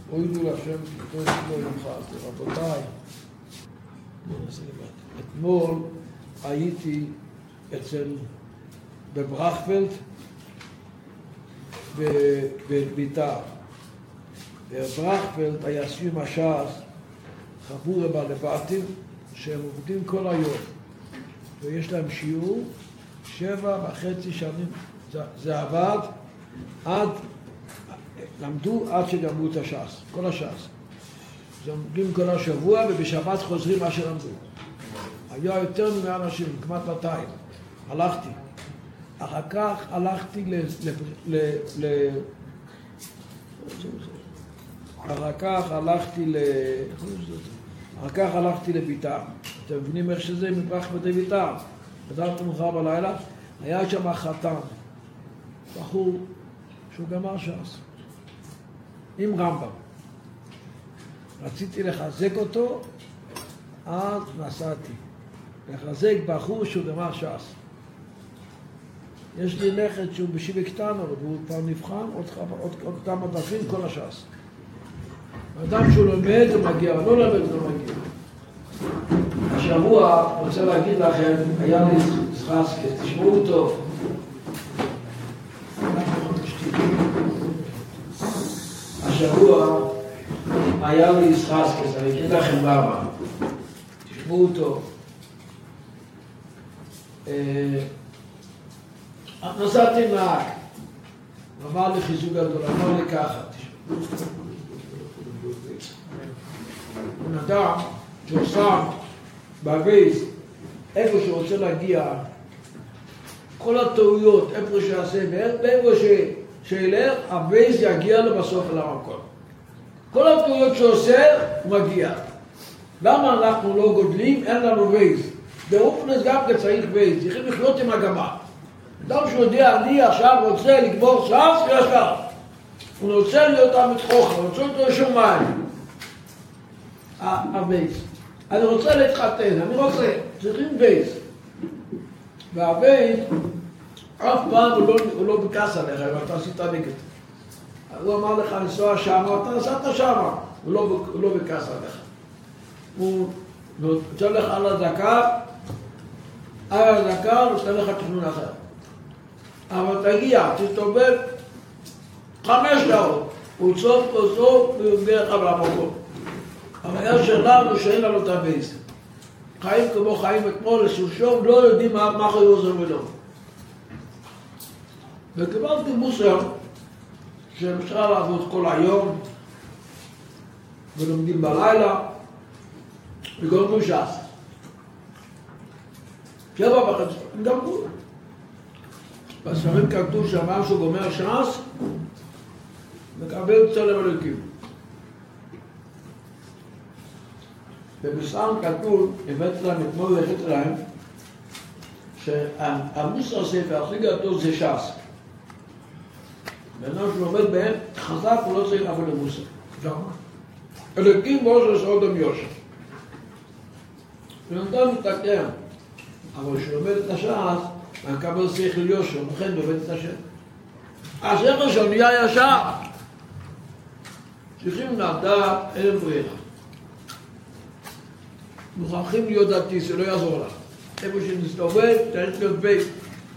הועילו להשם כי לא יומך. רבותיי, אתמול הייתי בברכפלד בביתר. בברכפלד היה סיום הש"ס חבורה בעלי בתים שהם עובדים כל היום ויש להם שיעור 7.5 שנים. זה עבד למדו עד שגמרו את הש"ס, כל הש"ס. זה עומדים כל השבוע ובשבת חוזרים מה שלמדו. היה יותר מ100 אנשים, כמעט 200. הלכתי. אחר כך הלכתי אחר כך הלכתי לביתר. אתם מבינים איך שזה מברח בדי ביתר? בדרת מאוחר בלילה, היה שם חתם, בחור שהוא גמר ש"ס, עם רמב"ם. רציתי לחזק אותו, אז נסעתי. לחזק בחור שהוא גמר ש"ס. יש לי נכד שהוא בשיבי קטנה, והוא כבר נבחן עוד כמה דפים כל הש"ס. האדם שהוא לומד הוא מגיע, לא לומד הוא לא מגיע. השבוע, אני רוצה להגיד לכם, היה לי סחסקס, תשמעו טוב. השבוע היה לי סחסקס, אני אגיד לכם למה. תשמעו טוב. נסעתי נהג, אמר לי חיזוק גדול, אמר לי ככה, תשמעו. בן אדם שהוא שם בווייז, איפה שהוא רוצה להגיע, כל הטעויות, איפה שיעשה ואיפה שילך, הווייז יגיע לו בסוף למקום. כל הטעויות שעושה, הוא מגיע. למה אנחנו לא גודלים? אין לנו ווייז. באופנס גם צריך ווייז, צריכים לחיות עם הגמר. אדם שהוא יודע, אני עכשיו רוצה לגמור ש"ס וישר. הוא רוצה להיות המתחוך, הוא רוצה להיות לשום מים. הווייז. אני רוצה להתחתן, אני רוצה, צריכים ווייז. והווייז, אף פעם הוא לא בכעס עליך, אם אתה עשית נגד. הוא אמר לך לנסוע שם, אתה נסעת שם, הוא לא בכעס עליך. הוא נותן לך על הדקה, הוא נותן לך תכנון אחר. אבל תגיע, תסתובב 5 דקות, הוא צוף ויוביל לך למקום. הבעיה שלנו שאין לנו את הווייז. חיים כמו חיים אתמול, ששום לא יודעים מה חיוב זה ולא. וקיבלתי מוסר שאפשר לעבוד כל היום ולומדים בלילה וגורמים ש"ס. 7:30, הם גמרו. בספרים כתוב שאמר שהוא גומר ש"ס מקבל צלם אלוקים. ובספרים כתוב, הבאתי להם אתמול והבאתי להם שהמוסר הספר הכי גדול זה ש"ס. בן אדם שלומד בהם חזק הוא לא צריך לעבוד למוסר. למה? אלוקים מוזס אודם יושר. בן אדם מתקן, אבל כשלומד את הש"ס, מקבל שכל יושר, לכן לומד את השם. השכל שלו נהיה ישר. צריכים לדעת אין ברירה. מוכרחים להיות דתי, זה לא יעזור לך. איפה שנסתובב, צריך להיות בית.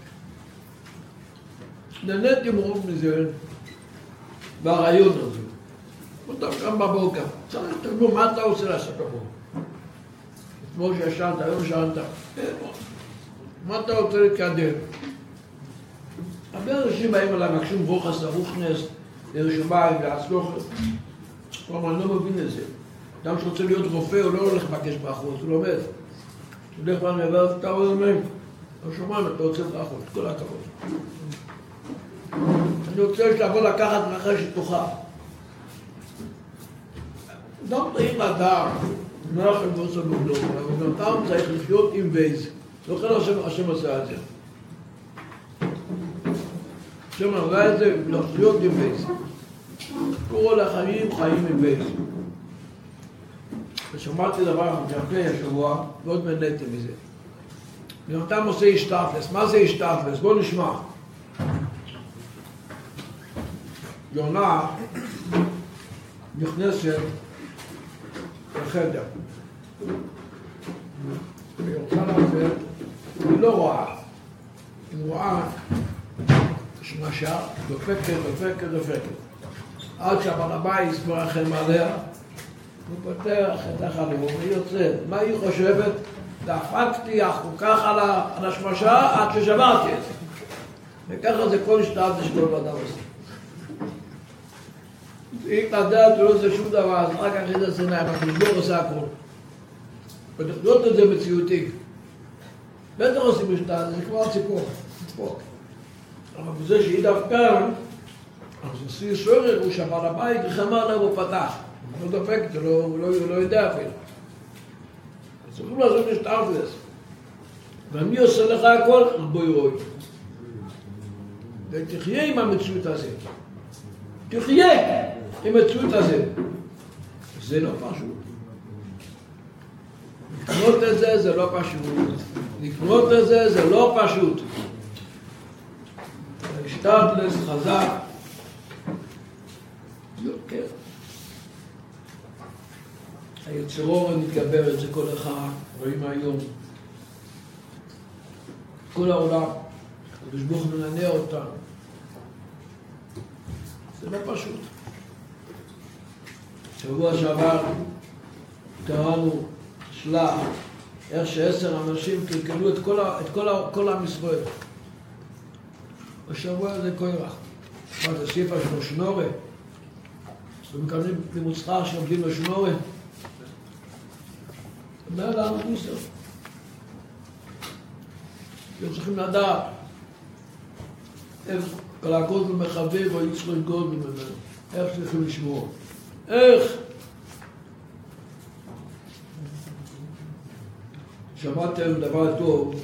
נהניתי מאוד מזה, ברעיון הזה. אתה קם בבוקר, צריך לתגבור, מה אתה רוצה לעשות בבוקר? אתמול שישנת, היום שנת, מה אתה רוצה להתקדם? הרבה אנשים באים עליי, מקשים ברוכס, רוחנס, לרשומיים, להצלוחת. כלומר, אני לא מבין את זה. אדם שרוצה להיות רופא, הוא לא הולך לבקש ברכות, הוא לומד. הוא הולך ואומר, אתה אומר, השומעים, אתה רוצה ברכות, כל הכבוד. אני רוצה שתבוא לקחת מאחרי שתוכל. אדם צריך לדעת, לא לכם לא עושה בגלום, אבל גם אדם צריך לחיות עם וייז. לא כן השם עשה את זה. השם עשה את זה, לחיות עם וייז. קורא לחיים, חיים עם וייז. ושמעתי דבר יפה השבוע, ועוד מנהלתי מזה. ואתם עושה השתפלס. מה זה השתפלס? בואו נשמע. יונה נכנסת לחדר. היא רוצה לצאת, היא לא רואה. היא רואה שמשה, דופקת. עד שהבעל הבית מרחם עליה, הוא פותח את החלום, היא יוצאת. מה היא חושבת? דפקתי כך על השמשה עד ששברתי את זה. וככה זה כל שטר שכל באדם עושה. היא לדעת ולא עושה שום דבר, אז רק אחרי זה סיניים, החשבור עושה הכל. ולראות את זה מציאותי. בטח עושים משטר, זה כבר ציפור. אבל בזה שהיא דווקא, אז עשי סורר, הוא שבר הבית, וחמר לה והוא פתח. הוא לא דופק, הוא לא יודע אפילו. אז צריכים לעשות משטר כזה. ומי עושה לך הכל? רבוי רוי. ותחיה עם המציאות הזה. תחיה עם המציאות הזה. זה לא פשוט. לקנות את זה, זה לא פשוט. זה לא פשוט. שטרטלס חזק. כן. היצרור מתגבר את זה כל אחד, רואים היום. כל העולם, הקדוש ברוך הוא מנענע אותנו. זה לא פשוט. שבוע שעבר קראנו שלח, איך ש10 אנשים קלקלו את כל עם ישראל. בשבוע הזה כוח. מה זה סיפה שלו שנורה? ומקבלים לימוד שכר שעובדים בשנורה. זה אומר לנו מוסר. הם צריכים לדעת איך כל הגודל מחבב או יצחק גודל ממנו. איך צריכים לשמור. איך? שמעתם דבר טוב.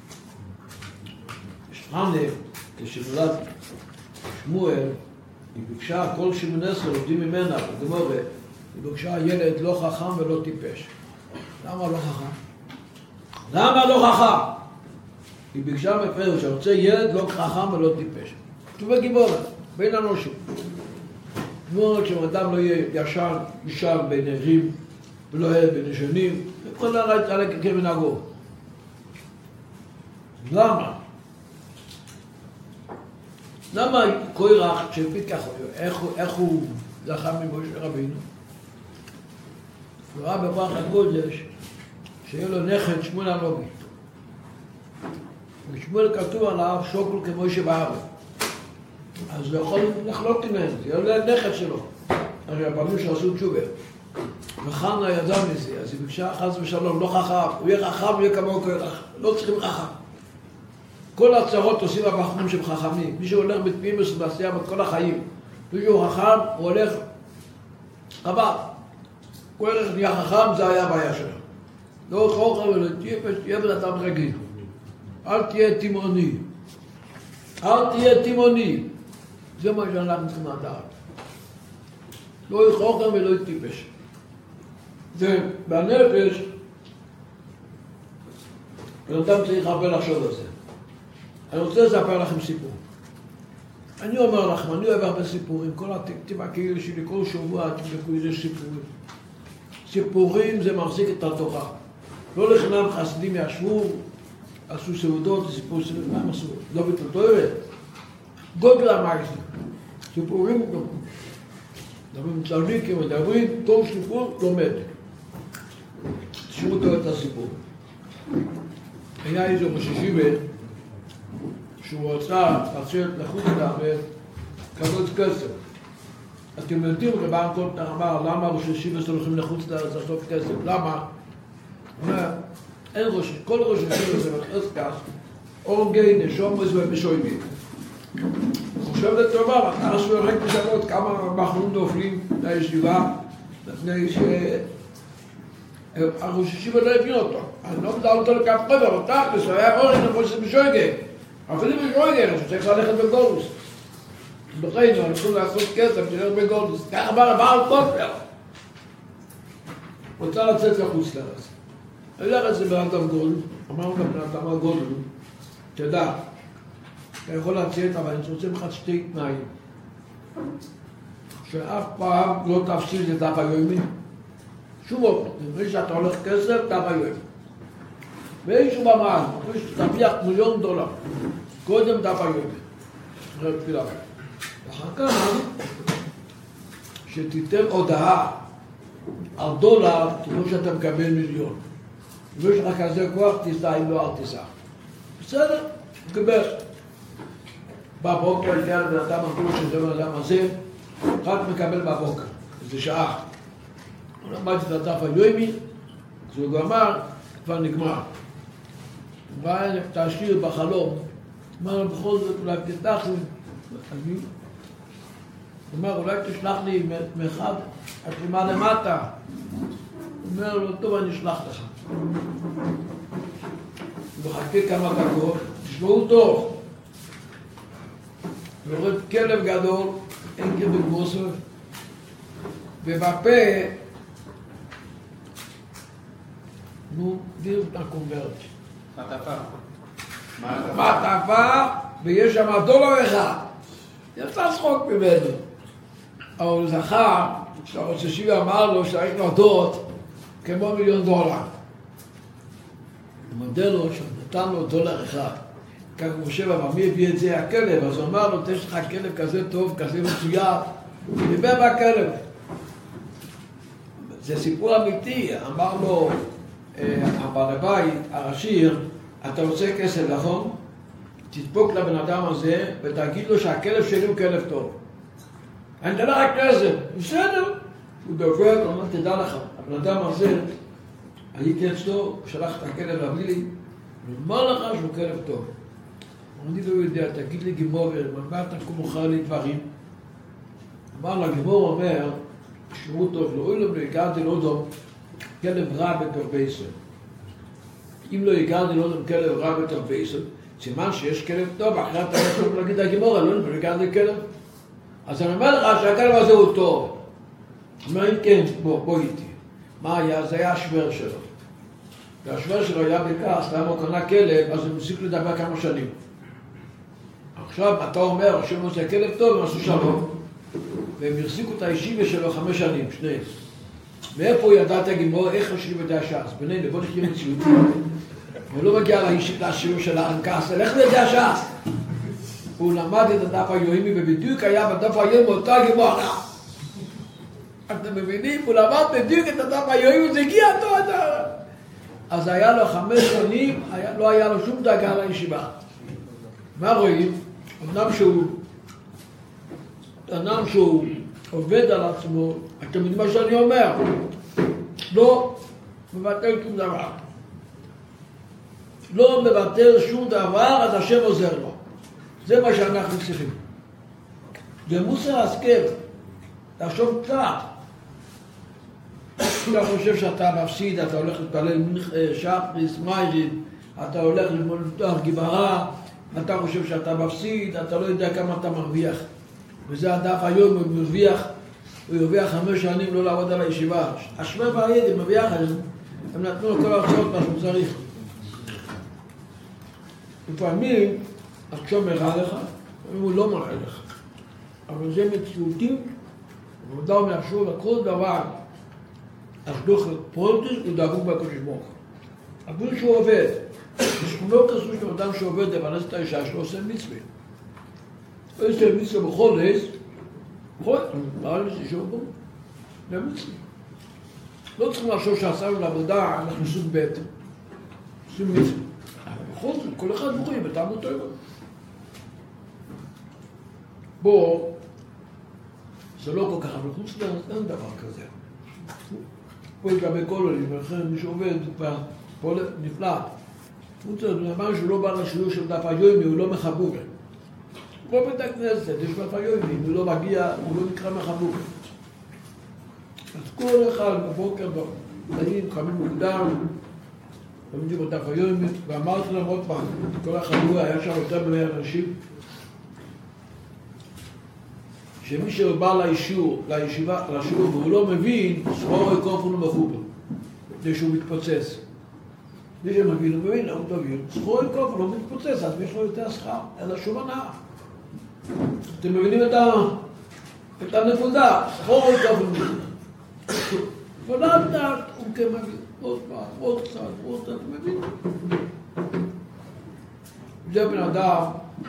חנה, כשנולד שמואל, היא ביקשה כל 18 עובדים ממנה, בגמורה, היא ביקשה ילד לא חכם ולא טיפש. למה לא חכם? היא ביקשה מפרש, שרוצה ילד לא חכם ולא טיפש. כתוב בגיבורת, בין אנושים. כמו כשאדם לא יהיה ישר בין ערים, ולא יהיה בין ישנים, וכל הרעי תעלה כמנהגו. למה קורח כשפיתח איך הוא זכה ממשה רבינו? הוא ראה ברוח הקודש שיהיה לו נכד שמואל הנביא. ושמואל כתוב עליו שוקל כמו שבארץ. אז הוא יכול לחלוק ממנו, זה יהיה נכד שלו. הרי הפעמים שעשו תשובה. וחנה ידע מזה, אז היא ביקשה חס ושלום, לא חכם, הוא יהיה חכם, הוא יהיה כמוהו קורח, לא צריכים חכם. כל הצהרות עושים הבחורים שהם חכמים. מי שהולך בתמימוס ובעשייה בכל החיים. מי שהוא חכם, הוא הולך חבל. כל הולך נהיה חכם, זה היה הבעיה שלו. לא חוכם ולא תהיה בן אדם רגיל. אל תהיה תימוני. זה מה שאנחנו צריכים לדעת. לא יהיה חוכם ולא יהיה טיפש. ובנפש, בן אדם צריך הרבה לחשוב על זה. אני רוצה לספר לכם סיפור. אני אומר לכם, אני אוהב הרבה סיפורים. כל הטקטים הקהילה שלי, כל שבוע תבדקו איזה סיפורים. סיפורים זה מחזיק את התורה. לא לחינם חסידים ישבו, עשו סעודות, סיפור סעודות, מה הם עשו? לא בתלתורת. גודל המייסים. סיפורים גם. מדברים צלניקים, מדברים, כל סיפור לומד. תשמעו אותו את הסיפור. היה איזה משישיבה, שהוא רצה לצאת לחוץ לארץ, כזאת כסף. אתם יודעים, רבן קולטנר אמר, למה ראש ישיבה הולכים לחוץ לארץ לעשות כסף? למה? הוא אומר, כל ראש ישיבה זה מחץ כך, אורגי, נשום ושויבים. הוא חושב לטובה, אז הוא רק משנות כמה בחורים נופלים לישיבה, לפני הראש ישיבה לא הבין אותו. אני לא מדע אותו לכף חבר, אותך, הוא היה אורי נפוש בשויגה. אפילו בשויגה, הוא צריך ללכת בגולוס. בחיינו, אנחנו לעשות כסף, תלך בגולוס. כך אמר הבעל קולטנר. רוצה לצאת לחוץ לארץ. הלך את זה באדם גול, אמרנו לבן אדם גול, תדע, אתה יכול לצאת, אבל אני רוצה לך שתי תנאים. שאף פעם לא תפסיד את דף היומי. שום אופן, לפני שאתה הולך כסף, דף היומי. ואיזשהו במעל, לפני שתרוויח $1,000,000, קודם דף היומי. אחרי תפילה. ואחר כך, שתיתן הודעה על דולר, כמו שאתה מקבל $1,000,000. אם יש לך כזה כוח, תיסע, אם לא, אל תיסע. בסדר, תקבל. בבוקר, לפני הבן אדם אמרו שזה בן אדם הזה, רק מקבל בבוקר, איזה שעה. הוא למד את הדף היומי, כשהוא גמר, כבר נגמר. הוא בא תשאיר בחלום, אמר לו בכל זאת, אולי תשלח לי, הוא אמר, אולי תשלח לי מאחד, התלימה למטה. הוא אומר לו, טוב, אני אשלח לך. הוא מחכה כמה דקות, תשמעו טוב. יורד כלב גדול, אין כלב מוסף, ובפה, דיר הקונברט. מעטפה, ויש שם $1 אחד. יצא צחוק ממנו. אבל הוא זכר, שהראש השיבי אמר לו שצריך להודות כמו $1,000,000. הוא מודה לו שנתן לו $1 אחד. כך הוא חושב, אבל מי הביא את זה? הכלב. אז הוא אמר לו, יש לך כלב כזה טוב, כזה מצוין, דיבר בכלב. זה סיפור אמיתי. אמר לו, הבעל הבית, הרשיר, אתה רוצה כסף, נכון? תדפוק לבן אדם הזה ותגיד לו שהכלב שלי הוא כלב טוב. אני אתן לך כסף, בסדר. הוא דופק, הוא אומר, תדע לך, הבן אדם הזה, הייתי אצלו, שלח את הכלב להביא לי, ואומר לך שהוא כלב טוב. אני לא יודע, תגיד לי גימור, מה אתה מוכר לי דברים? אמר לה, גימור אומר, תשמעו טוב, לא אוי לו, הגעתי לא דום, כלב רע בתוך בייסר. אם לא הגעתי לא דום כלב רע בתוך בייסר, סימן שיש כלב טוב, אחרי אתה יכול להגיד הגימור, לא הגעתי כלב. אז אני אומר לך שהכלב הזה הוא טוב. אומר, אם כן, בוא איתי. מה היה? זה היה השוור שלו. והשוור שלו היה בכעס, למה הוא קנה כלב, אז הוא מפסיק לדבר כמה שנים. עכשיו אתה אומר, השם עושה כלב טוב, הם עשו שלום. והם הרסיקו את הישיבה שלו 5 שנים, שניהם. מאיפה הוא ידע את הגימור, איך השם יודע ש"ס? בינינו, בוא נחיה מציאותי. הוא לא מגיע לשיעור של האנקס, איך הוא יודע ש"ס? הוא למד את הדף היומי, ובדיוק היה בדף היומי אותה גימור. אתם מבינים? הוא למד בדיוק את הדף היומי, זה הגיע אותו. אז היה לו 5 שנים, לא היה לו שום דאגה לישיבה. מה רואים? אדם שהוא עובד על עצמו, אתם יודעים מה שאני אומר? לא מבטל שום דבר. לא מבטל שום דבר, אז השם עוזר לו. זה מה שאנחנו צריכים. זה מוסר השכל. תחשוב קצת. אתה חושב שאתה מפסיד, אתה הולך להתפלל שחריס, מיירים, אתה הולך ללמוד גמרא, אתה חושב שאתה מפסיד, אתה לא יודע כמה אתה מרוויח. וזה הדף היום, הוא ירוויח 5 שנים לא לעבוד על הישיבה. השווה והיד, הם מרוויח, הם נתנו לו כל ההרצאות מה שהוא צריך. לפעמים, עכשיו מראה לך, הוא לא מראה לך. אבל זה מציאותי, ועודה הוא מאפשר לכל דבר, אשדוך פרונטס ודאגו בקודש ברוך. אבל שהוא עובד, בשכונות כזו של אדם שעובד לפרנס את האישה שלו עושה מצווה. הוא עושה מצווה בחודש, פרנס אישו בו, זה מצווה. לא צריכים לחשוב שעשינו לעבודה, אנחנו סוג ב', עושים מצווה. בכל זאת, כל אחד בוחרים את עמותו. בוא, זה לא כל כך, אבל חוץ אין דבר כזה. פה לגבי כל עולים, ולכן מי שעובד פה נפלא. חוץ זה נאמר שהוא לא בא לשיעור של דף היומי, הוא לא מחבור. כמו בית הכנסת, יש דף היומי, הוא לא מגיע, הוא לא נקרא מחבור. אז כל אחד בבוקר, באים, חמים מוקדם, לומדים בדף היומי, ואמרתי להם עוד פעם, כל החבור היה שם יותר מ100 אנשים, שמי שבא לישיבה, לשיעור, והוא לא מבין, סחור יקוף הוא לא מחובר, כדי שהוא מתפוצץ. מי שמבין, הוא מבין, הוא מבין, סחור יקוף הוא לא מתפוצץ, אז יש לו יותר שכר, אלא שום הנאה. אתם מבינים את את הנקודה, סחור איתו ומבין. ולאט לאט הוא כמבין, עוד פעם, עוד קצת, מבין. זה בן אדם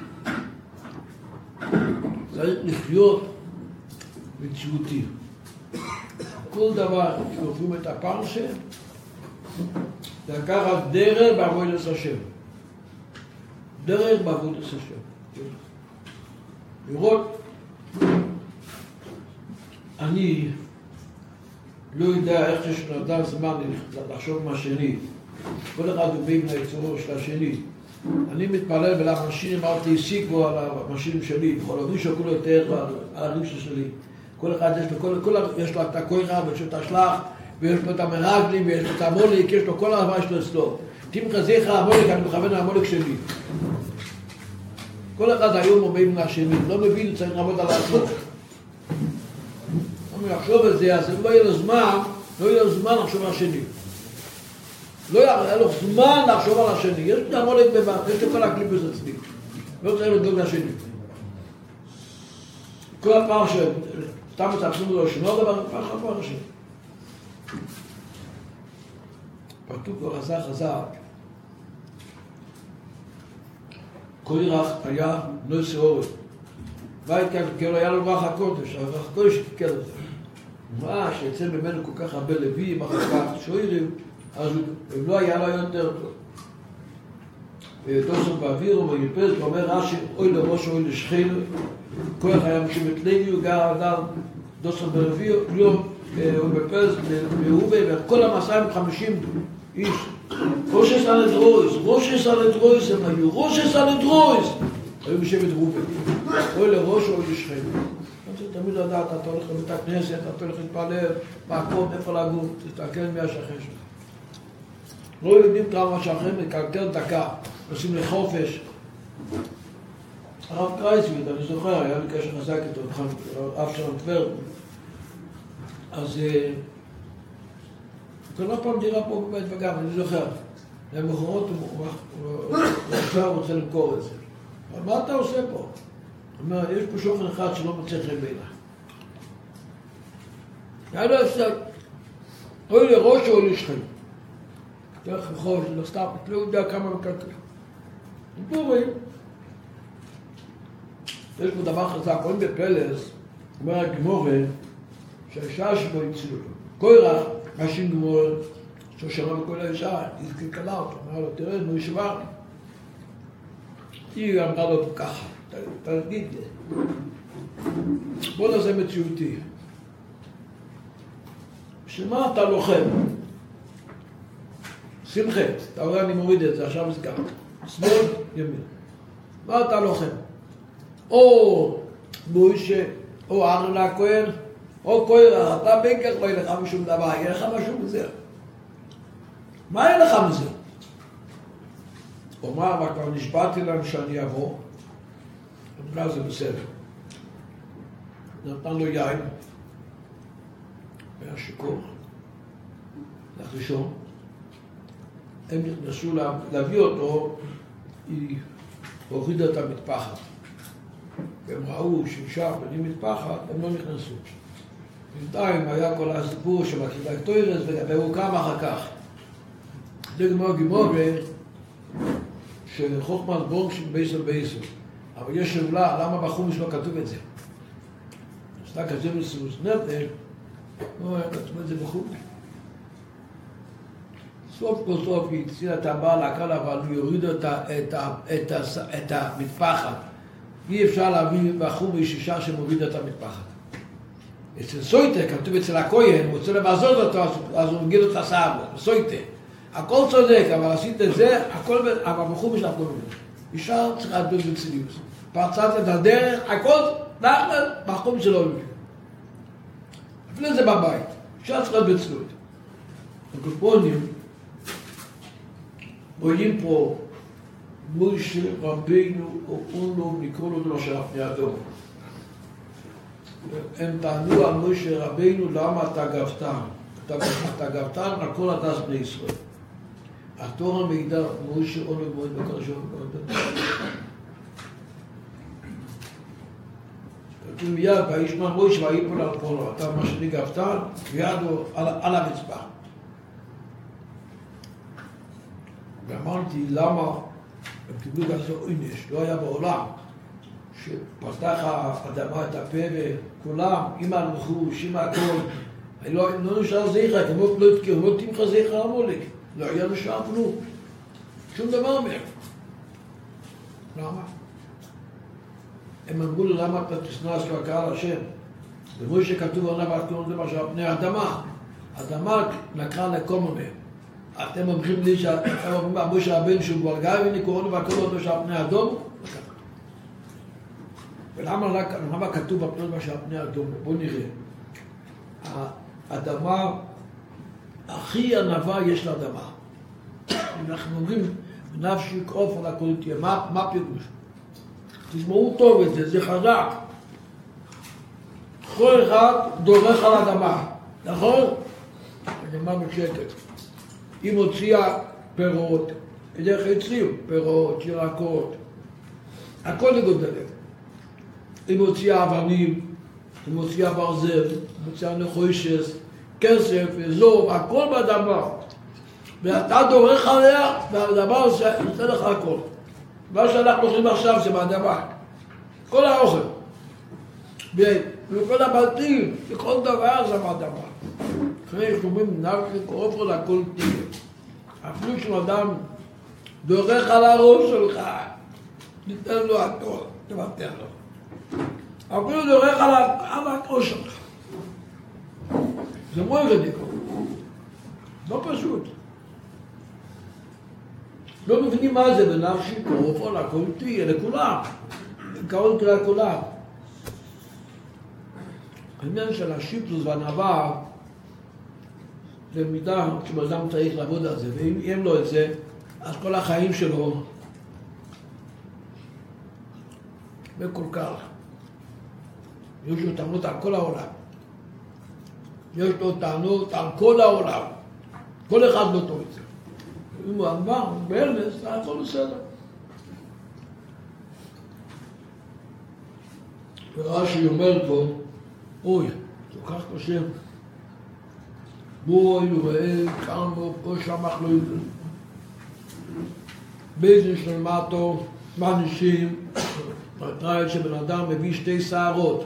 צריך לחיות מציאותי. כל דבר שעוברים את הפרשה, זה לקחת דרך בעבודת השם. דרך בעבודת השם. לראות, אני לא יודע איך יש לאדם זמן לחשוב מהשני. כל אחד הוא בין היצורו של השני. אני מתפלל ולאנשים אמרתי, הסיקו על המשינים שלי, בכל הרישו כולו יותר על הרישו שלי. כל אחד יש לו את הכוירה ויש לו את השלח, ויש לו את המרגלים, ויש לו את המוליק, יש לו כל הרמה שלו אצלו. תמחה זיך המוליק, אני מכוון למוליק שלי. כל אחד היום עומד מן השני, לא מבין, צריך לעבוד על עצמו. אם הוא יחשוב על זה, אז לא יהיה לו זמן לחשוב על השני. לא יהיה לו זמן לחשוב על השני. יש לי המוליק בבת, יש לי כל הקליפוס אצלי. לא צריך לדאוג לשני. כל הפעם סתם מצפסים לו שנו דבר, פעם השני. פרטוק כבר חזק. כל ירח היה נושא אורת. בית כאן, כאילו היה לו רח הקודש, הרח הקודש תקל את זה. מה שיצא ממנו כל כך הרבה לווים, אחר כך שוירים, אז אם לא היה לו יותר טוב. ודוסון באוויר ומיפז, ואומר רש"י, אוי לראש אוי לשכנו, כל היה משבט לוי, הוא גר אדם, דוסון ברביע, יום, ומיפז, והובה, וכל המסעים 50 איש. ראש הסנהדרויס הם היו, ראש הסנהדרויס! היו משבט רובין. אוי לראש אוי לשכנו. אתה תמיד לדעת, אתה הולך לבית הכנסת, אתה הולך להתפלל, מעקום, איפה לגור, תסתכל מי השכן שלך. לא יודעים כמה שכן, לקלקל דקה, עושים לחופש. הרב קרייסוויד, אני זוכר, היה לי קשר חזק איתו, אף שלום טברג. אז קנה פעם דירה פה בבית וגם, אני זוכר. למחרת הוא עכשיו רוצה למכור את זה. אבל מה אתה עושה פה? הוא אומר, יש פה שוכן אחד שלא מוצא חן בעיניי. היה לו הפסק. אוי לראש או לשכן. דרך רחוב, לא סתם, לא יודע כמה מקלקל. דיבורים. יש פה דבר חזק, קוראים בפלס, אומר הגמורה, שהאישה שבו הציעו לו. קורח, נשים גמורה, שהוא שמע בכל האישה, היא קלה אותו, אמרה לו, תראה, נו ישבר לי. היא אמרה לו ככה, תגיד לי. בוא נעשה מציאותי. שמה אתה לוחם? שים חץ, אתה רואה אני מוריד את זה, עכשיו זה ככה. שמאל, ימין. מה אתה לוחם? או מוישה, או אהרון הכהן, או קורח, אתה בין כך לא יהיה לך משום דבר, יהיה לך משהו מזה. מה יהיה לך מזה? הוא אמר, אבל כבר נשבעתי להם שאני אבוא, אמרה זה בסדר. נתן לו יין, היה שיכור, הלך לישון. הם נכנסו להביא אותו, היא הורידה את המטפחת. והם ראו שאישה בלי מטפחת, הם לא נכנסו. בינתיים היה כל הסיפור של הקהילה תוירס, והוא קם אחר כך. זה גמור שחוכמן בורג של בייסר. אבל יש שאלה, למה בחומש לא כתוב את זה? אז אתה כתוב לסירוס נטל, לא היה כתוב את זה בחומש. סוף כל סוף היא הצילה את הבעל הקל, אבל הוא יוריד את המטפחת. אי אפשר להביא בחומש אישה שמוריד את המטפחת. אצל סויטה, כתוב אצל הכהן, הוא רוצה לבזות אותו, אז הוא מגיד אותה סעבו, סויטה. הכל צודק, אבל עשית את זה, אבל בחומש הכל מבין. אישה צריכה לדון בצניעות. פרצת את הדרך, הכל בחומש שלא מבין. אפילו זה בבית, אישה צריכה בצניעות. הקופונים רואים פה מוישה רבינו או אונו, לקרוא לו לשלח מידו. הם טענו על מוישה רבינו, למה אתה גבתן? אתה גבתן על כל הדס בני ישראל. התורה מעידה מוישה אונו מועד בקרשון. כתוב מיד, וישמע מוישה ויפול על פולו, אתה מה שני גפתן, וידו על הרצפה. ואמרתי, למה הם קיבלו כזה עונש, לא היה בעולם, שפתח האדמה את הפה וכולם, עם הלחוש, עם הכל, לא נשאר זכר, כמו לא תמחה זכר המולק, לא היה נשאר כלום, שום דבר מהם. למה? הם אמרו לו, למה אתה תשנא של הקהל השם? ומוי שכתוב עליו על כל דבר של פני האדמה, האדמה לקחה לקומו מהם. אתם אומרים לי שאתם אומרים אבו שהבן שהוא כבר גאי ואני קורא לו והכל אותו של פני אדום? ולמה כתוב בפני דבר של פני אדום? בואו נראה. האדמה, הכי ענווה יש לאדמה. אנחנו אומרים, נפשי קרוף על הכל תהיה. מה פירוש? תשמעו טוב את זה, זה חזק. כל אחד דורך על האדמה, נכון? האדמה בשקט. היא מוציאה פירות, דרך אצלו, פירות, ירקות, הכל לגודלת. היא מוציאה אבנים, היא מוציאה ברזל, היא מוציאה נחושת, כסף, זוב, הכל באדמה. ואתה דורך עליה, והאדמה עושה לך הכל. מה שאנחנו אוכלים עכשיו זה באדמה. כל האוכל. וכל הבתים, וכל דבר זה באדמה. אחרי שאומרים, נפשי קרוב לו לכל תהיה. אפילו שאדם דורך על הראש שלך, ניתן לו הכל, תוותר לו. אפילו דורך על הראש שלך. זה מאוד רדיקו. לא פשוט. לא מבינים מה זה בנפשי קרוב לו לכל תהיה, לכולם. קרוב לכולם. העניין של השיפלוס והענווה זה מידה שבאדם צריך לעבוד על זה, ואם אין לו את זה, אז כל החיים שלו וכל כך. יש לו טענות על כל העולם. יש לו טענות על כל העולם. כל אחד לא טוב את זה. אם הוא ענווה, הוא בארנס, זה הכל בסדר. ורש"י אומר פה, אוי, זה כך קשה. בואי וראה כמה פה שמח לו באיזן של מטו, מענישים, מטרייל שבן אדם מביא שתי שערות.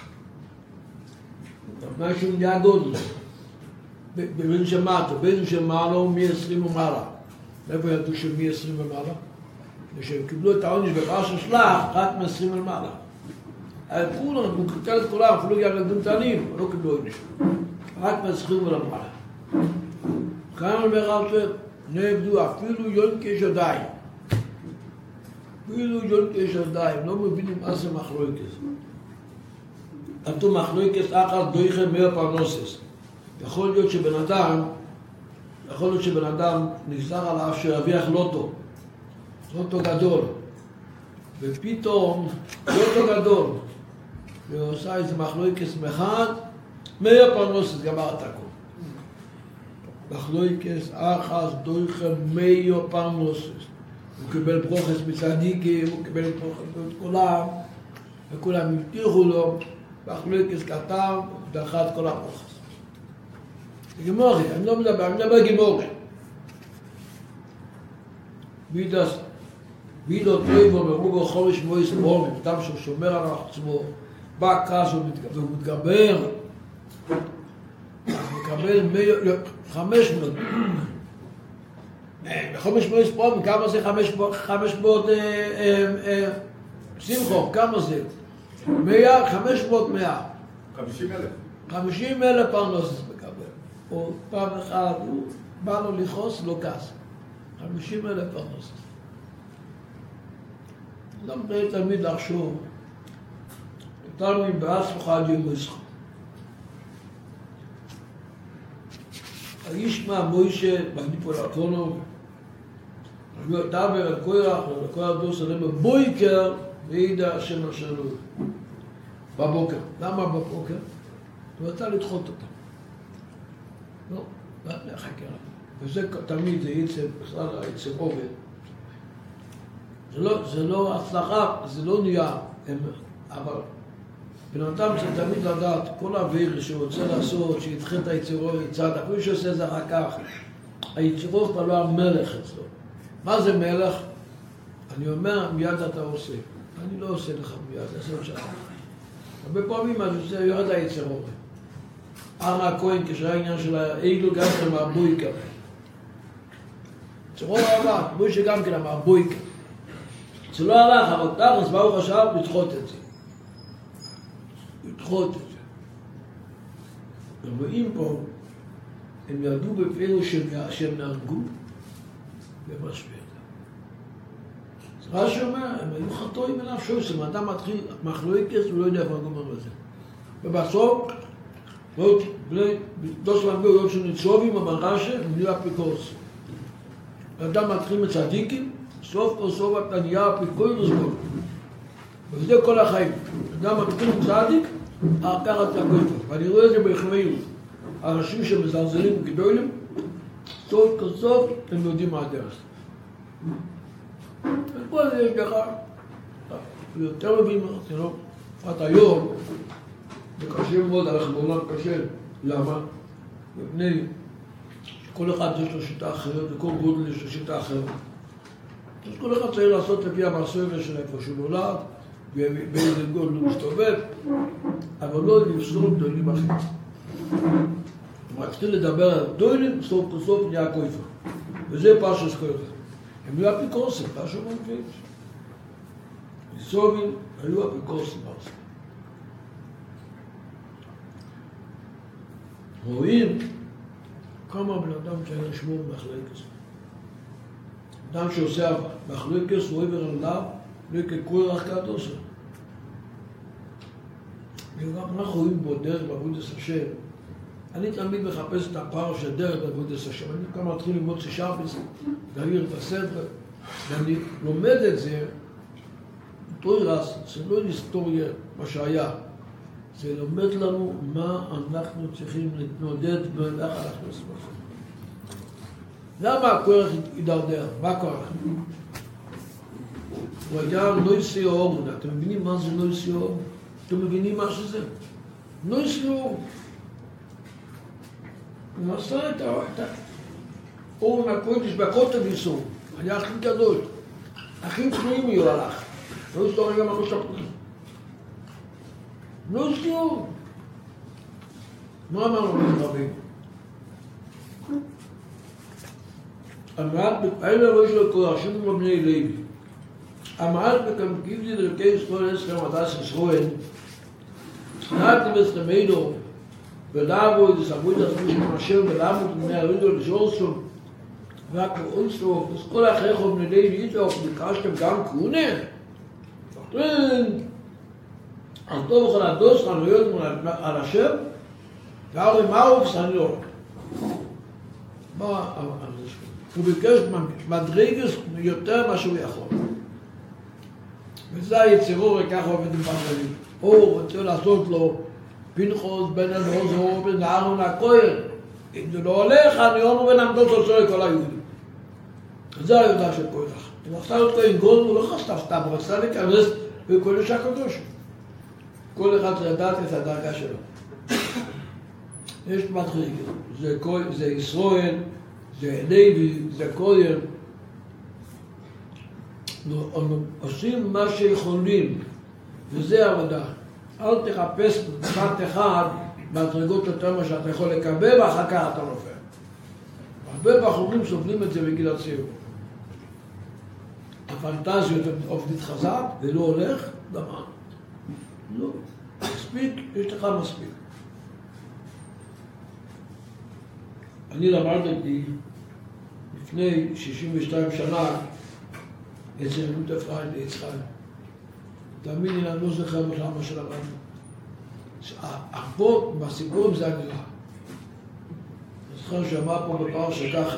מה שהוא נהיה גודל. באיזן של מטו, באיזן של מעלו מ-20 ומעלה. מאיפה ידעו של מ-20 ומעלה? כשהם קיבלו את העונש בפרשת שלח, רק מ-20 ומעלה. כולם, הוא קטל את כולם, אפילו ילדים קטנים, לא קיבלו עונש. רק מ-20 ומעלה. כאן אומר הרב, נעבדו אפילו יונקי שדיים. אפילו יונקי שדיים, לא מבינים מה זה מחלוקת. כתוב מחלוקת אחת דויכם 100 פרנסס. יכול להיות שבן אדם נגזר עליו שירוויח לוטו גדול. ופתאום לוטו גדול. ועושה איזה מחלוקת אחד, 100 פרנסס, גמרת הכל. מחלוקת אחת דויכם 100 פרנסס. הוא קיבל ברוכס מצדיקים, הוא קיבל ברוכס את כולם, וכולם הבטיחו לו, מחלוקת כתב, דחה את כל הברוכס. זה גמורי, אני לא מדבר, אני מדבר גמורי. בידו טויבו מרוגו חומש מויס מורמים, אדם שהוא שומר על עצמו, בא כעס ומתגבר, מקבל 500. בחומש מויס מורמים, כמה זה 500 שמחו, כמה זה? 100, 500, 100. 50,000. 50,000 פרנסס מקבל. או פעם אחת, הוא בא לו לכעוס, לא כעס. 50,000 פרנסס. לא מדבר תמיד לחשוב. יותר מבעצמך עד יום מסחו. הישמע מוישה, בגניפו לקונו, דבר הכוח ולכל הדוס עליהם בבויקר, וידע השם אשר לו. בבוקר. למה בבוקר? הוא רצה לדחות אותם. לא, לחקר. וזה תמיד זה יצא, בכלל היצא עובד. זה לא הצלחה, זה לא נהיה, אבל בן אדם צריך תמיד לדעת, כל העביר שהוא רוצה לעשות, שידחה את היצירו יצד, אפילו שעושה את זה אחר כך, היצירו כבר לא המלך אצלו. מה זה מלך? אני אומר, מיד אתה עושה. אני לא עושה לך מיד, עושה עוד שעה. הרבה פעמים אני עושה, יורד היצירו. ארנה הכהן, כשהיה העניין של העגל גם כן מהבויקה. יצירו עבד, בוי שגם כן מהבויקה. זה לא הלך, אבל תכלס, מה הוא חשב? לדחות את זה. לדחות את זה. רואים פה, הם ידעו בפעילו שהם נהרגו במשבר. רש"י אומר, הם היו חטאים בנפשו, אם אדם מתחיל מחלוקת, הוא לא יודע איפה הגומר בזה. ובסוף, לא שלמדו, לא שנצובים, אבל רש"י, הם נהיו אפיקורס. אדם מתחיל מצדיקים, סוף כל סוף אתה נהיה אפיקורס בו. וזה כל החיים. אדם מתחיל מצדיק, אחר כך אתה גויפה. ואני רואה את זה בחמיות. אנשים שמזלזלים גדולים, סוף כל סוף הם יודעים מה הדרך. ופה יש ככה, יותר מבין, עד היום, זה קשה מאוד, אנחנו בעולם קשה. למה? מפני כל אחד יש לו שיטה אחרת, וכל גודל יש לו שיטה אחרת. אז כל אחד צריך לעשות לפי המסורת של איפה שהוא נולד, באיזה גודל הוא מסתובב, אבל לא לפסול גדולים אחרים. מתחיל לדבר על גדולים, סוף כל סוף נהיה קויפה. וזה פרשת קויפה. הם היו אפיקורסים, פרשת קויפה. ניסובים היו אפיקורסים פרשת. רואים כמה בן אדם צריך לשמור במחלקת. אדם שעושה מחלקת, הוא עבר עליו, לא ככוח קדוש. אנחנו רואים בו דרך בעבודת השם. אני תמיד מחפש את הפער של דרך בעבודת השם. אני כמה מתחיל ללמוד ששרפס, להעביר את הסדר, ואני לומד את זה, תוירס, זה לא היסטוריה, מה שהיה. זה לומד לנו מה אנחנו צריכים להתמודד ואיך אנחנו עושים. למה הכוח ידרדר? מה הכוח? הוא היה נויסי אורמונה. אתם מבינים מה זה נויסי אורמונה? אתם מבינים מה שזה? נויסי אורמונה. הוא עשה את אורמונה הקודש בקוטב איסור. היה הכי גדול. הכי פנימי הוא הלך. לא היסטוריה גם הראש הפנימי. נויסי אורמונה. מה אמרנו רבים? אמרת בפעילה לא יש לו כוח, שום בבני לוי. אמרת בכמקיב לי דרכי ישראל אסכם עדס ישראל, נעתם אסכמנו, ולאבו את הסמוי את עצמו שמאשר ולאבו את בני הרידו לשורסום, והכל אונסטרוף, אז כל האחריך ובני לוי איתו, ביקשתם גם כהונה. אז טוב וכל הדוס חנויות על השם, והרי מהו פסניו. מה על זה שלו? הוא ביקש מדרגס יותר מה שהוא יכול. וזה היצירו וככה עובד עם פרשנים. הוא רוצה לעשות לו פנחוס בן אלעזר בן אהרון הכהן. אם זה לא הולך, אני אומר בן עמדות עושה לכל היהודים. זה היהודה של קודש. אם רצה להיות כהן גדול, הוא לא חסתה סתם, הוא רצה להיכנס בקודש הקדוש. כל אחד צריך לדעת את הדרגה שלו. יש מדרגה. זה ישראל, זה לוי, זה כהן. עושים מה שיכולים, וזה עבודה. אל תחפש בבת אחד מדרגות יותר מה שאתה יכול לקבל, ואחר כך אתה נופל. הרבה בחורים סובלים את זה בגיל הצעיר. הפנטזיות עובדית חזק, ולא הולך, למה? לא. מספיק, יש לך מספיק. אני למדתי לפני 62 שנה אצל רות אפרים ליצחק. תאמיני לי, אני לא זוכר בכלל מה שלמדנו. הרבה מהסיפורים זה הגילה. אני זוכר שאמר פה בפרשה ככה.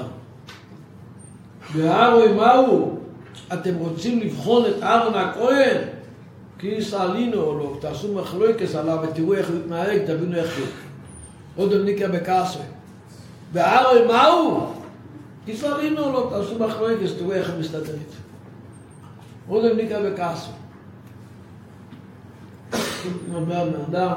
והארוי מהו? אתם רוצים לבחון את אהרון הכהן? כי יסעלינו או לא, תעשו מחלוקת עליו ותראו איך הוא יתנהג, תבינו איך הוא. עוד ניקה בקאסה. והארוי מהו? יסעלינו או לא, תעשו מחלוקת, תראו איך הוא מסתדר איתו. עוד ניקה בקאסה. אומר מאדם,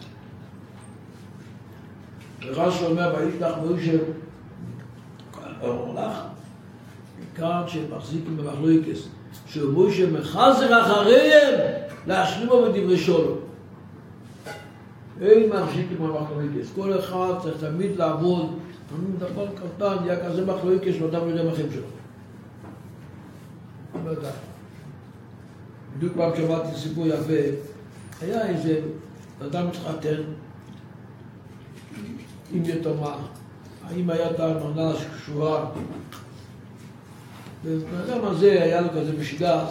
רש"י אומר, ויפתח מוישה, אומר לך, כאן שמחזיקים במחלוקת, שמוישה מחזר אחריהם להשלימו בדברי שלום. אין מחזיקים במחלוקת, כל אחד צריך תמיד לעבוד, תמיד דבר קטן, יהיה כזה מחלוקת שאדם יודע מחים שלו. לא יודע. בדיוק פעם שמעתי סיפור יפה, היה איזה אדם מתחתן עם יתומה, האם היה את האלמנה שקשורה, והאדם הזה היה לו כזה משגז,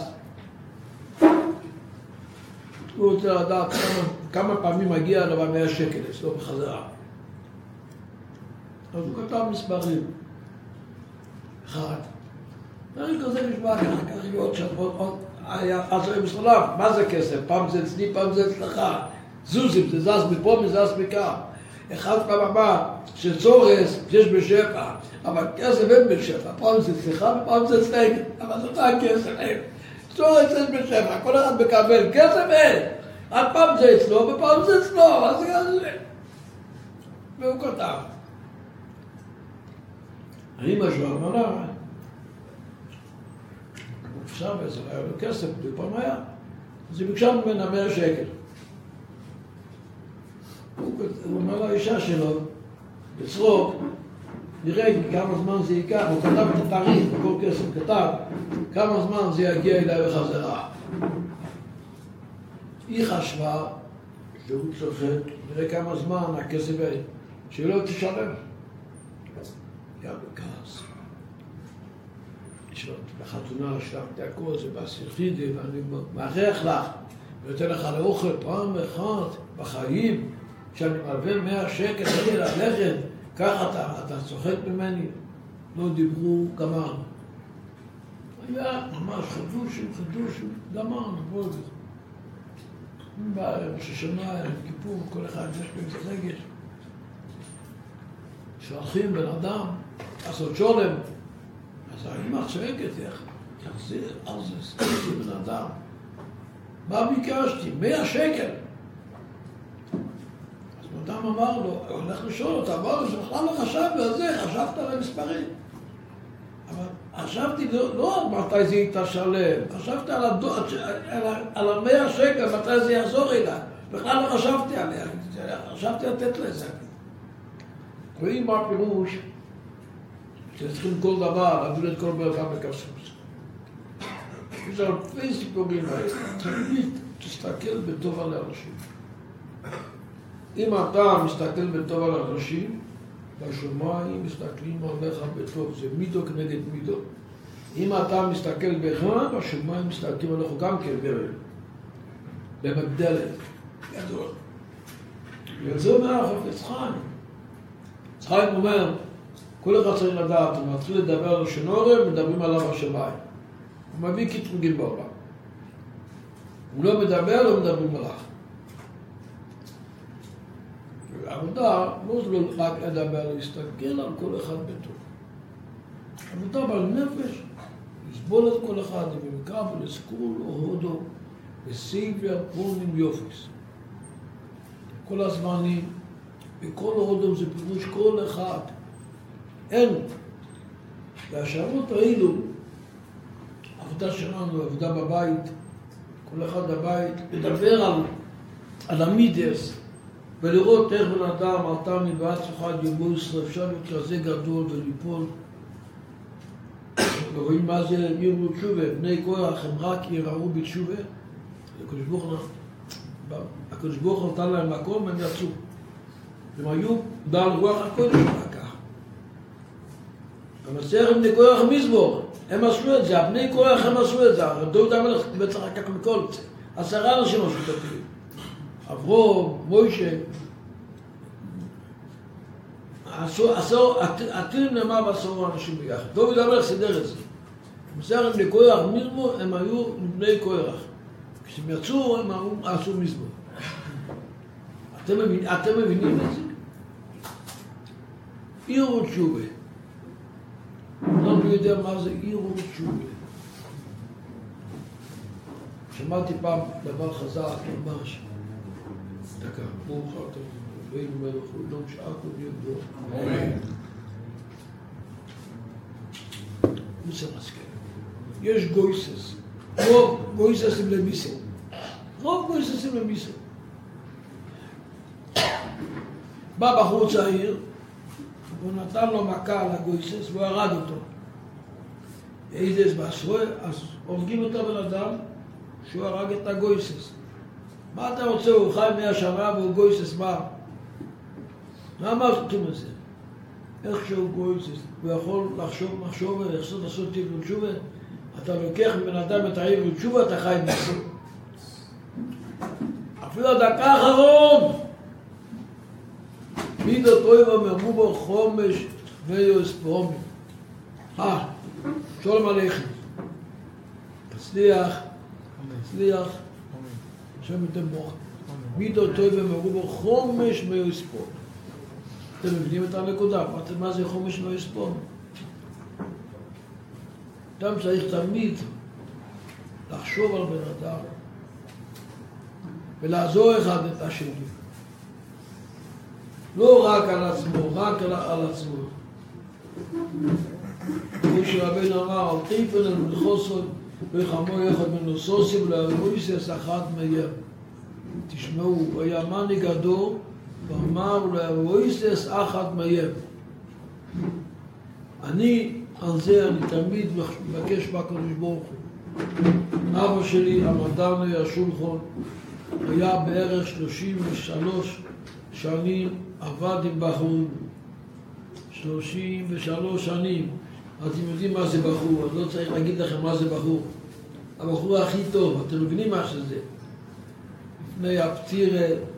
הוא רוצה לדעת כמה פעמים מגיע לו 100 שקל אצלו בחזרה. אז הוא כתב מספרים. אחד. אני כזה נשמע ככה להיות שבועות, אז הוא מסלולב, מה זה כסף? פעם זה אצלי, פעם זה אצלך. זוזים, זה זז מפה, מזז מכאן. אחד פעם הבא, שצורס יש בשפע, אבל כסף אין בשפע. פעם זה אצלך ופעם זה אצלנו, אבל זאת הכסף אין. צורס יש בשפע, כל אחד מקבל, כסף אין. פעם זה אצלו ופעם זה אצלו, אז זה כזה. והוא כתב. אני משהו אמרה, עכשיו זה היה לו כסף, פעם היה. אז היא ביקשה ממנה 100 שקל. הוא אומר לאישה שלו, בצרוק, נראה כמה זמן זה ייקח, הוא כתב את התאריך, בכל כסף כתב, כמה זמן זה יגיע אליי בחזרה. היא חשבה, שהוא צוחק, נראה כמה זמן הכסף שהיא לא תשלם. היה בכעס. בחתונה שלחתי הכל, זה בסרחידי, ואני מארח לך, ונותן לך לאוכל פעם אחת בחיים, שאני מלווה 100 שקל, תגיד ללכת, ככה אתה צוחק ממני. לא דיברו, גמרנו. היה ממש חידושים, גמרנו, בואו זה. בראש השנה, כיפור, כל אחד יש בזה רגש. שולחים בן אדם, לעשות שולם, אז האמא צועקת, תחזיר, אז זה בן אדם. מה ביקשתי? 100 שקל. אז אדם אמר לו, הולך לשאול אותה, אמר לו, שבכלל לא חשב בזה, חשבת על המספרים. אבל חשבתי, לא מתי זה יתשלם, חשבתי על 100 שקל, מתי זה יחזור אליי. בכלל לא חשבתי עליה, חשבתי לתת לזה. רואים מה הפירוש, שצריכים כל דבר, להביא את כל ברכם בקפסוס. יש אלפי סיפורים האלה, תמיד תסתכל בטוב על האנשים. אם אתה מסתכל בטוב על האנשים, בשמיים מסתכלים עליך בטוב, זה מידו כנגד מידו. אם אתה מסתכל בך, בשמיים מסתכלים עליך גם כן במגדלת, גדול. וזה אומר החפץ חיים. חיים אומר, כל אחד צריך לדעת, הוא מתחיל לדבר על שנורם, מדברים עליו השמיים. הוא מביא קטרוגים בעולם. הוא לא מדבר, לא מדברים עליו. העבודה לא רק לדבר, להסתכל על כל אחד בטוב. עבודה בעל נפש, לסבול את כל אחד, ובמקרב ולסקול או הודו, וסיבר פורנים יופס. כל הזמנים, וכל הודו זה פירוש כל אחד. אין. והשארות האלו, עבודה שלנו, עבודה בבית, כל אחד בבית, לדבר על המידס, ולראות איך בן אדם עלתה מבעץ אחד יומו ישראל, אפשר להיות כזה גדול וליפול. ורואים מה זה יראו תשובה, בני כוח הם רק יראו בתשובה. הקדוש ברוך הוא נתן להם מקום והם יצאו. הם היו בעל רוח הקודש כך. המסך בני כוח מזמור, הם עשו את זה, הבני כוח הם עשו את זה. דוד המלך בצח כך מכל זה. 10 אנשים עשו את התפילים. אברהם, מוישה, הטילים נאמר בעשור אנשים ביחד. דוד המלך סידר את זה. מסך בני כוח מזמור, הם היו בני כוח. כשהם יצאו, הם עשו מזמור. אתם מבינים את זה? עיר ותשובה. לא יודע מה זה עיר ותשובה. שמעתי פעם דבר חזק ממש. דקה, ברוך אתה רבינו מלך העולם שהכל יהיה בדור. אמן. מוסר השכל. יש גויסס. רוב גויססים למיסר. רוב גויססים למיסר. בא בחור צעיר, הוא נתן לו מכה על הגויסס והוא הרג אותו. איזס בעשרה, אז הורגים אותו בן אדם שהוא הרג את הגויסס. מה אתה רוצה? הוא חי 100 שנה והוא גויסס מה? למה עושים את זה? איך שהוא גויסס, הוא יכול לחשוב ולעשות טיפול תשובה. אתה לוקח מבן אדם את העיר ותשובה, אתה חי בזה. אפילו הדקה האחרון. מידו טויבה מרמו בו חומש ויוס פרומי. שולם עליכם. תצליח. השם ייתן ברוך. מידו טויבה מרמו בו חומש ויוס פרומי. אתם מבינים את הנקודה? מה זה חומש ויוס פרומי? אדם צריך תמיד לחשוב על בן אדם ולעזור אחד את השני. לא רק על עצמו, רק על עצמו. כמו שרבנו אמר, אל תיפן אל מלחוסון וחמו יחד מנוסוסים ולארויסס אחת מהם. תשמעו, הוא היה מנהיג הדור ואמר לארויסס אחת מהם. על זה אני תמיד מבקש בקדוש ברוך הוא. אבא שלי, המדרני השולחון, היה בערך 33 שנים עבד עם בחורים. 33 שנים. אתם יודעים מה זה בחור, אז לא צריך להגיד לכם מה זה בחור. הבחור הכי טוב, אתם מבינים מה שזה. לפני הפטיר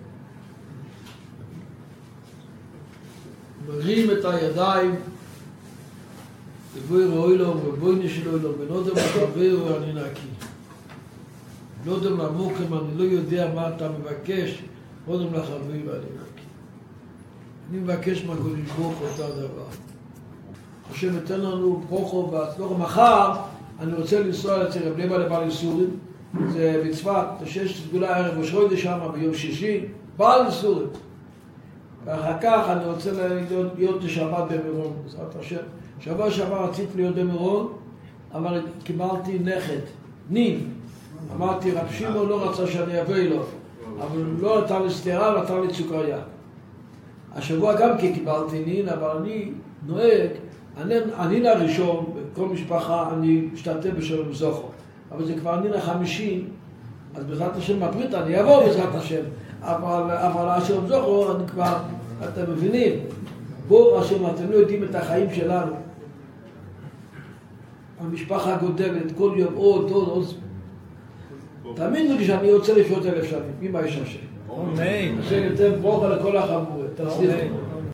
מרים את הידיים, ובואי רואי לו, ובואי נשלו לו, ונודם לחבר ואני נקי. נודם למוקם, אני לא יודע מה אתה מבקש, נודם לחבר ואני נקי. אני מבקש מהקדוש ברוך הוא אותו דבר. השם ייתן לנו ברוכו והצלחה. מחר אני רוצה לנסוע אצל רב לייבל לבעל ייסורים, זה בצפת, שיש סגולה ערב ראש חודש שם ביום שישי, בעל ייסורים. ואחר כך אני רוצה להיות לשבת במירון, בעזרת השם. שבוע שעבר רציתי להיות במירון, אבל קיבלתי נכד, נין. אמרתי, רב שמעון לא רצה שאני אביא לו, אבל לא נתן לי סתירה, נתן לי צוקריה. השבוע גם כי קיבלתי נין, אבל אני נוהג, הנין הראשון, בכל משפחה אני משתתף בשלום זוכו. אבל זה כבר הנין ה50, אז בעזרת השם מברית, אני אבוא בעזרת השם. אבל השלום זוכו, אני כבר, אתם מבינים, בואו השם, אתם לא יודעים את החיים שלנו. המשפחה גודלת, כל יום עוד. תאמינו לי שאני רוצה לחיות 1000 שנים, ממה יש השם. אמן. השם ייתן ברוך לכל החבורה, תצליחו.